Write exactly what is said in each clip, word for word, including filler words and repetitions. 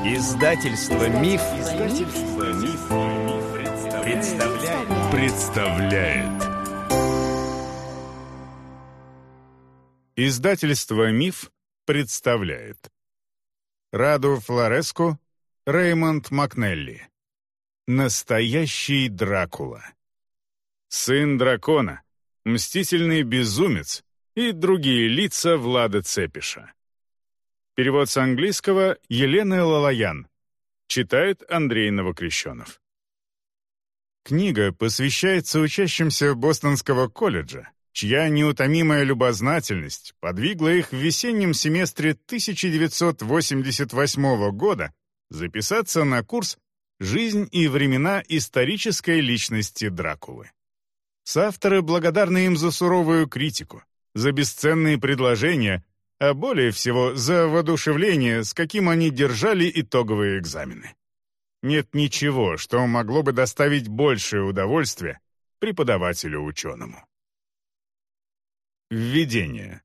Издательство Миф, Издательство Миф, представляет. представляет. Издательство Миф представляет. Раду Флореску, Реймонд Макнелли. Настоящий Дракула. Сын дракона, мстительный безумец и другие лица Влада Цепиша. Перевод с английского Елены Лалаян. Читает Андрей Новокрещенов. Книга посвящается учащимся Бостонского колледжа, чья неутомимая любознательность подвигла их в весеннем семестре тысяча девятьсот восемьдесят восьмого года записаться на курс «Жизнь и времена исторической личности Дракулы». Соавторы благодарны им за суровую критику, за бесценные предложения, а более всего за воодушевление, с каким они держали итоговые экзамены. Нет ничего, что могло бы доставить большее удовольствие преподавателю-ученому. Введение.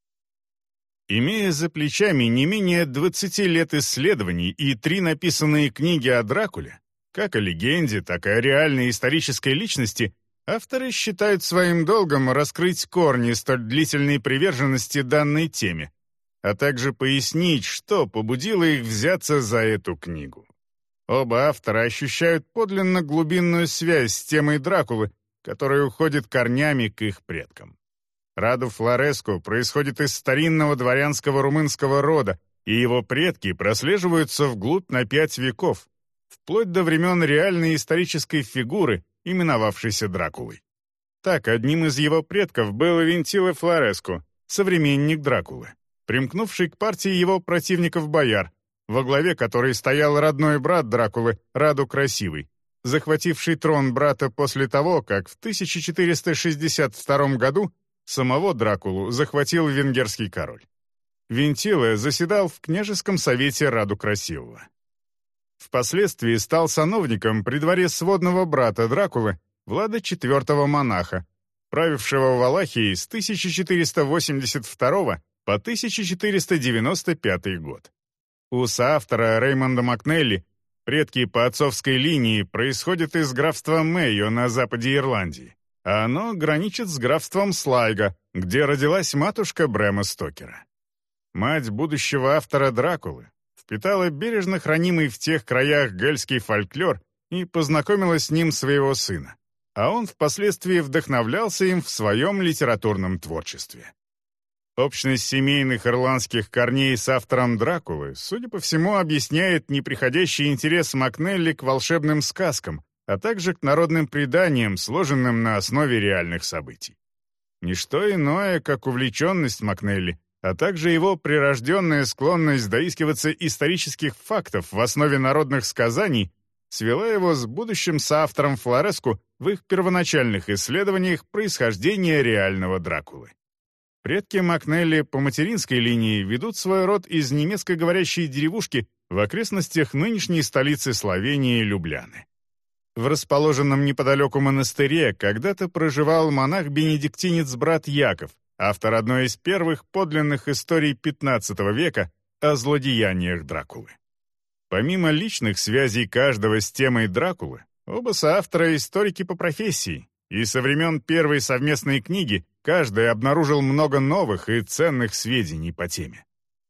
Имея за плечами не менее двадцати лет исследований и три написанные книги о Дракуле, как о легенде, так и о реальной исторической личности, авторы считают своим долгом раскрыть корни столь длительной приверженности данной теме, а также пояснить, что побудило их взяться за эту книгу. Оба автора ощущают подлинно глубинную связь с темой Дракулы, которая уходит корнями к их предкам. Раду Флореску происходит из старинного дворянского румынского рода, и его предки прослеживаются вглубь на пять веков, вплоть до времен реальной исторической фигуры, именовавшийся Дракулой. Так, одним из его предков был Вентило Флореску, современник Дракулы, примкнувший к партии его противников-бояр, во главе которой стоял родной брат Дракулы, Раду Красивый, захвативший трон брата после того, как в тысяча четыреста шестьдесят втором году самого Дракулу захватил венгерский король. Вентило заседал в княжеском совете Раду Красивого. Впоследствии стал сановником при дворе сводного брата Дракулы, Влада четвёртого Монаха, правившего Валахией с тысяча четыреста восемьдесят второго по тысяча четыреста девяносто пятый год. У соавтора Реймонда Макнелли предки по отцовской линии происходят из графства Мэйо на западе Ирландии, а оно граничит с графством Слайго, где родилась матушка Брэма Стокера. Мать будущего автора Дракулы впитала бережно хранимый в тех краях гельский фольклор и познакомила с ним своего сына, а он впоследствии вдохновлялся им в своем литературном творчестве. Общность семейных ирландских корней с автором Дракулы, судя по всему, объясняет неприходящий интерес Макнелли к волшебным сказкам, а также к народным преданиям, сложенным на основе реальных событий. Ничто иное, как увлеченность Макнелли, а также его прирожденная склонность доискиваться исторических фактов в основе народных сказаний, свела его с будущим соавтором Флореску в их первоначальных исследованиях происхождения реального Дракулы. Предки Макнелли по материнской линии ведут свой род из немецкоговорящей деревушки в окрестностях нынешней столицы Словении Любляны. В расположенном неподалеку монастыре когда-то проживал монах-бенедиктинец брат Яков, автор одной из первых подлинных историй пятнадцатого века о злодеяниях Дракулы. Помимо личных связей каждого с темой Дракулы, оба соавтора историки по профессии, и со времен первой совместной книги каждый обнаружил много новых и ценных сведений по теме.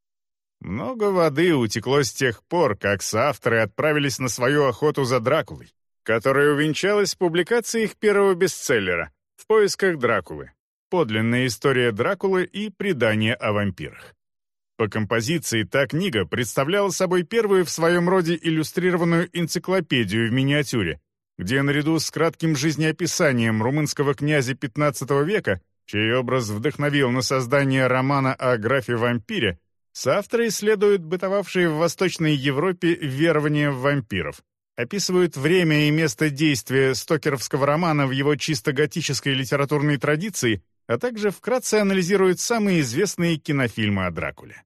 Много воды утекло с тех пор, как соавторы отправились на свою охоту за Дракулой, которая увенчалась публикацией их первого бестселлера «В поисках Дракулы. Подлинная история Дракулы и предания о вампирах». По композиции та книга представляла собой первую в своем роде иллюстрированную энциклопедию в миниатюре, где наряду с кратким жизнеописанием румынского князя пятнадцатого века, чей образ вдохновил на создание романа о графе-вампире, соавторы исследуют бытовавшие в Восточной Европе верования в вампиров, описывают время и место действия стокеровского романа в его чисто готической литературной традиции, а также вкратце анализируют самые известные кинофильмы о Дракуле.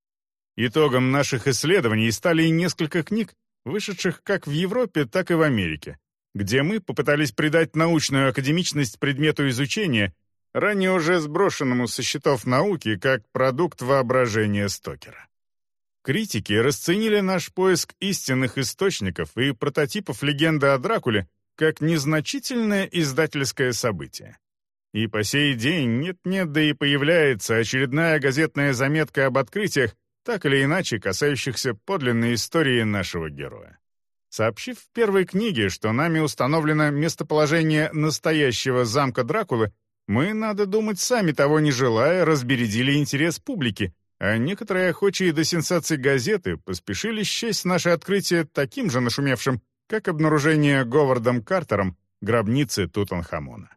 Итогом наших исследований стали несколько книг, вышедших как в Европе, так и в Америке, где мы попытались придать научную академичность предмету изучения, ранее уже сброшенному со счетов науки как продукт воображения Стокера. Критики расценили наш поиск истинных источников и прототипов легенды о Дракуле как незначительное издательское событие. И по сей день нет-нет, да и появляется очередная газетная заметка об открытиях, так или иначе касающихся подлинной истории нашего героя. Сообщив в первой книге, что нами установлено местоположение настоящего замка Дракулы, мы, надо думать, сами того не желая, разбередили интерес публики, а некоторые охочие до сенсаций газеты поспешили счесть наше открытие таким же нашумевшим, как обнаружение Говардом Картером гробницы Тутанхамона.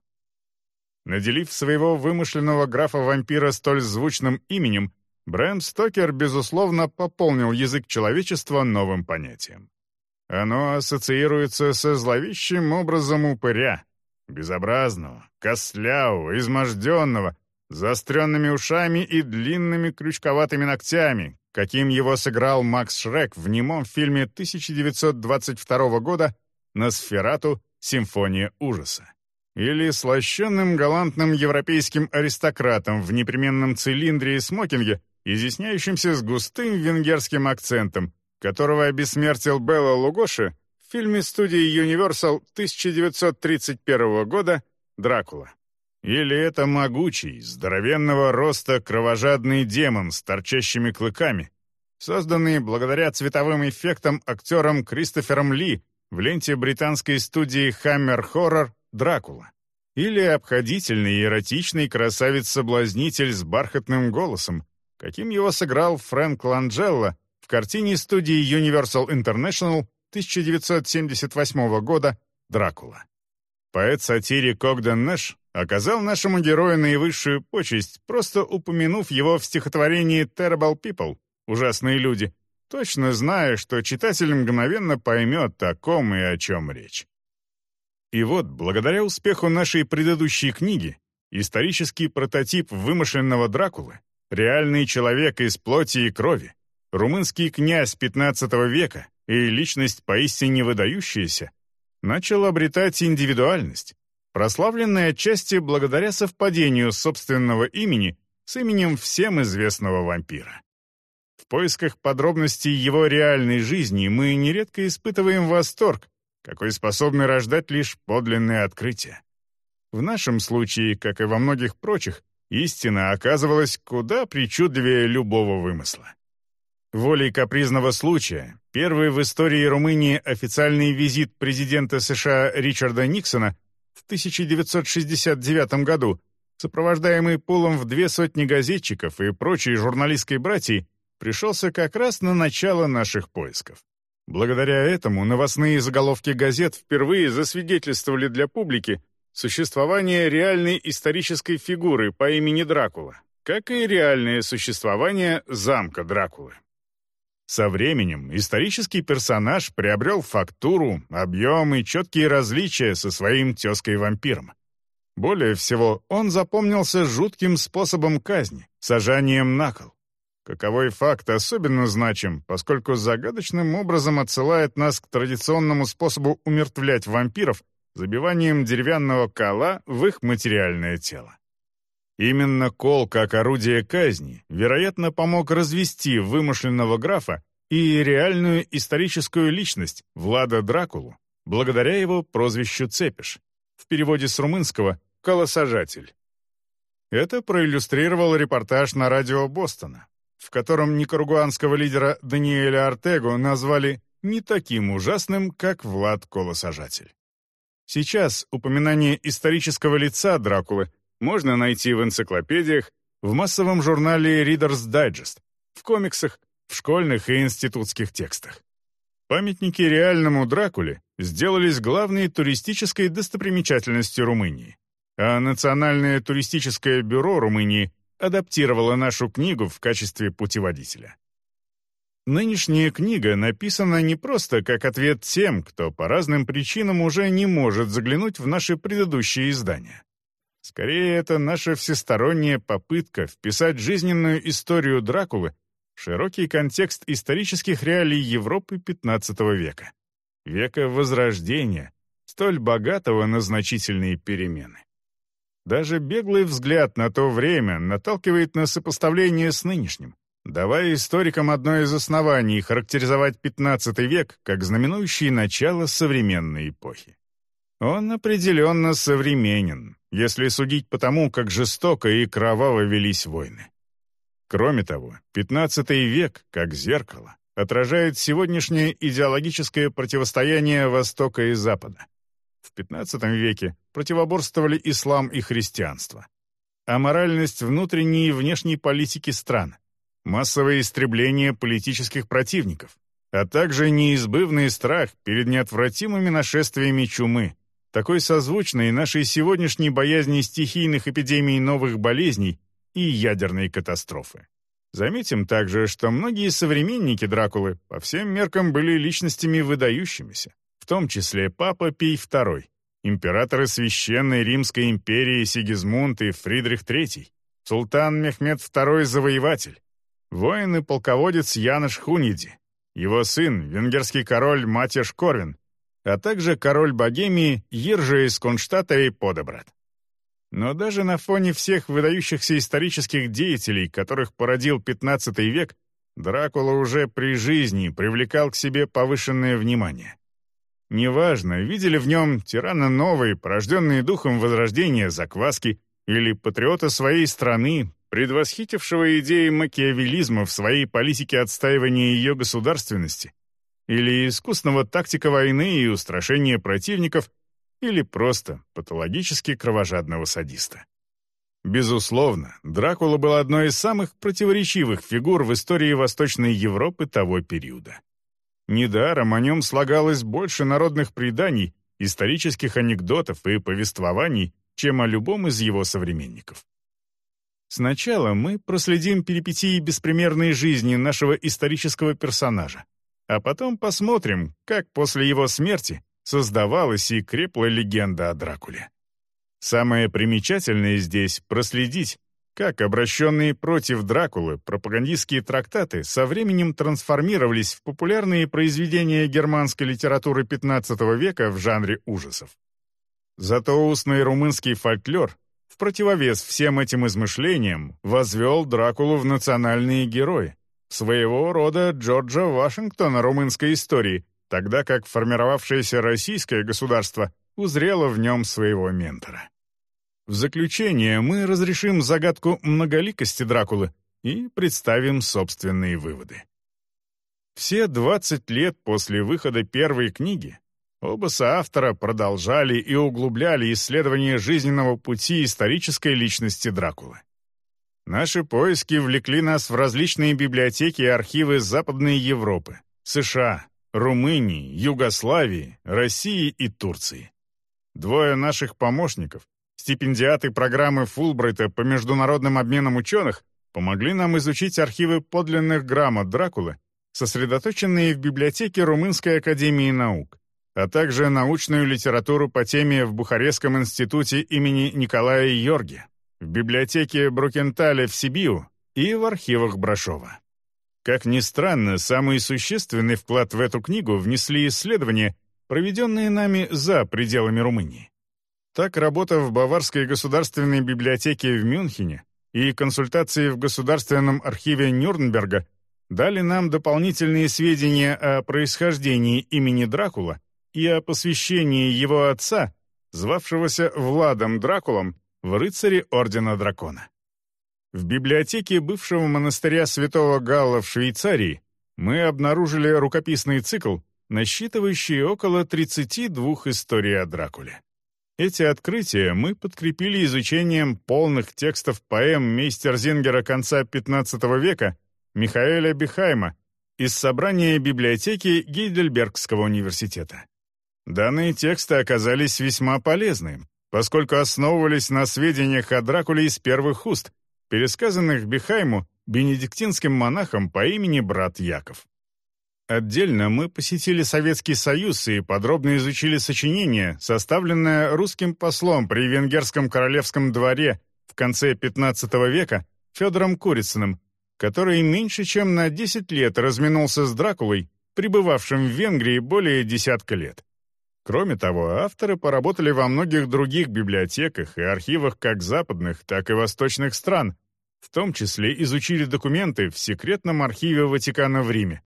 Наделив своего вымышленного графа-вампира столь звучным именем, Брэм Стокер, безусловно, пополнил язык человечества новым понятием. Оно ассоциируется со зловещим образом упыря, безобразного, костлявого, изможденного, заостренными ушами и длинными крючковатыми ногтями, каким его сыграл Макс Шрек в немом фильме тысяча девятьсот двадцать второго года «Носферату. Симфония ужаса». Или слащенным галантным европейским аристократом в непременном цилиндре и смокинге, изъясняющимся с густым венгерским акцентом, которого обессмертил Белла Лугоши в фильме студии Universal тысяча девятьсот тридцать первого года «Дракула». Или это могучий, здоровенного роста кровожадный демон с торчащими клыками, созданный благодаря цветовым эффектам актером Кристофером Ли в ленте британской студии Hammer Horror «Дракула». Или обходительный и эротичный красавец-соблазнитель с бархатным голосом, каким его сыграл Фрэнк Ланджелло в картине студии Universal International тысяча девятьсот семьдесят восьмого года «Дракула». Поэт-сатирик Огден Нэш оказал нашему герою наивысшую почесть, просто упомянув его в стихотворении «Terrible People» — «Ужасные люди», точно зная, что читатель мгновенно поймет, о ком и о чем речь. И вот, благодаря успеху нашей предыдущей книги, исторический прототип вымышленного Дракулы, реальный человек из плоти и крови, румынский князь пятнадцатого века и личность поистине выдающаяся, начал обретать индивидуальность, прославленная отчасти благодаря совпадению собственного имени с именем всем известного вампира. В поисках подробностей его реальной жизни мы нередко испытываем восторг, какой способны рождать лишь подлинные открытия. В нашем случае, как и во многих прочих, истина оказывалась куда причудливее любого вымысла. Волей капризного случая, первый в истории Румынии официальный визит президента США Ричарда Никсона в тысяча девятьсот шестьдесят девятом году, сопровождаемый пулом в две сотни газетчиков и прочей журналистской братьей, пришелся как раз на начало наших поисков. Благодаря этому новостные заголовки газет впервые засвидетельствовали для публики существование реальной исторической фигуры по имени Дракула, как и реальное существование замка Дракулы. Со временем исторический персонаж приобрел фактуру, объем и четкие различия со своим тезкой-вампиром. Более всего, он запомнился жутким способом казни — сажанием на кол. Каковой факт особенно значим, поскольку загадочным образом отсылает нас к традиционному способу умертвлять вампиров забиванием деревянного кола в их материальное тело. Именно кол как орудие казни, вероятно, помог развести вымышленного графа и реальную историческую личность Влада Дракулу, благодаря его прозвищу Цепиш, в переводе с румынского «колосажатель». Это проиллюстрировал репортаж на радио Бостона, в котором никарагуанского лидера Даниэля Ортегу назвали не таким ужасным, как Влад Колосажатель. Сейчас упоминание исторического лица Дракулы можно найти в энциклопедиях, в массовом журнале Reader's Digest, в комиксах, в школьных и институтских текстах. Памятники реальному Дракуле сделались главной туристической достопримечательностью Румынии, а Национальное туристическое бюро Румынии адаптировала нашу книгу в качестве путеводителя. Нынешняя книга написана не просто как ответ тем, кто по разным причинам уже не может заглянуть в наши предыдущие издания. Скорее, это наша всесторонняя попытка вписать жизненную историю Дракулы в широкий контекст исторических реалий Европы пятнадцатого века, века Возрождения, столь богатого на значительные перемены. Даже беглый взгляд на то время наталкивает на сопоставление с нынешним, давая историкам одно из оснований характеризовать пятнадцатый век как знаменующий начало современной эпохи. Он определенно современен, если судить по тому, как жестоко и кроваво велись войны. Кроме того, пятнадцатый век, как зеркало, отражает сегодняшнее идеологическое противостояние Востока и Запада. В пятнадцатом веке противоборствовали ислам и христианство. Аморальность внутренней и внешней политики стран, массовое истребление политических противников, а также неизбывный страх перед неотвратимыми нашествиями чумы, такой созвучной нашей сегодняшней боязни стихийных эпидемий новых болезней и ядерной катастрофы. Заметим также, что многие современники Дракулы по всем меркам были личностями выдающимися, в том числе Папа Пий второй, императоры Священной Римской империи Сигизмунд и Фридрих третий, султан Мехмед второй Завоеватель, воин и полководец Янош Хуньяди, его сын, венгерский король Матяш Корвин, а также король Богемии Иржа из Кронштадта и Подебрат. Но даже на фоне всех выдающихся исторических деятелей, которых породил пятнадцатый век, Дракула уже при жизни привлекал к себе повышенное внимание. Неважно, видели в нем тирана новой, порожденные духом возрождения закваски, или патриота своей страны, предвосхитившего идеи макиавеллизма в своей политике отстаивания ее государственности, или искусного тактика войны и устрашения противников, или просто патологически кровожадного садиста. Безусловно, Дракула был одной из самых противоречивых фигур в истории Восточной Европы того периода. Недаром о нем слагалось больше народных преданий, исторических анекдотов и повествований, чем о любом из его современников. Сначала мы проследим перипетии беспримерной жизни нашего исторического персонажа, а потом посмотрим, как после его смерти создавалась и крепла легенда о Дракуле. Самое примечательное здесь — проследить, как обращенные против Дракулы пропагандистские трактаты со временем трансформировались в популярные произведения германской литературы пятнадцатого века в жанре ужасов. Зато устный румынский фольклор, в противовес всем этим измышлениям, возвел Дракулу в национальные герои, своего рода Джорджа Вашингтона румынской истории, тогда как формировавшееся российское государство узрело в нем своего ментора. В заключение мы разрешим загадку многоликости Дракулы и представим собственные выводы. Все двадцать лет после выхода первой книги оба соавтора продолжали и углубляли исследование жизненного пути исторической личности Дракулы. Наши поиски влекли нас в различные библиотеки и архивы Западной Европы, США, Румынии, Югославии, России и Турции. Двое наших помощников, стипендиаты программы Фулбрайта по международным обменам ученых, помогли нам изучить архивы подлинных грамот Дракулы, сосредоточенные в библиотеке Румынской академии наук, а также научную литературу по теме в Бухарестском институте имени Николая Йорги, в библиотеке Брукенталя в Сибиу и в архивах Брашова. Как ни странно, самый существенный вклад в эту книгу внесли исследования, проведенные нами за пределами Румынии. Так, работа в Баварской государственной библиотеке в Мюнхене и консультации в Государственном архиве Нюрнберга дали нам дополнительные сведения о происхождении имени Дракула и о посвящении его отца, звавшегося Владом Дракулом, в рыцаре Ордена Дракона. В библиотеке бывшего монастыря Святого Галла в Швейцарии мы обнаружили рукописный цикл, насчитывающий около тридцати двух историй о Дракуле. Эти открытия мы подкрепили изучением полных текстов поэм мейстерзингера конца пятнадцатого века Михаэля Бихайма из собрания библиотеки Гейдельбергского университета. Данные тексты оказались весьма полезны, поскольку основывались на сведениях о Дракуле из первых уст, пересказанных Бихайму бенедиктинским монахом по имени брат Яков. Отдельно мы посетили Советский Союз и подробно изучили сочинение, составленное русским послом при Венгерском королевском дворе в конце пятнадцатого века Федором Курицыным, который меньше чем на десять лет разминулся с Дракулой, пребывавшим в Венгрии более десятка лет. Кроме того, авторы поработали во многих других библиотеках и архивах как западных, так и восточных стран, В том числе изучили документы в секретном архиве Ватикана в Риме.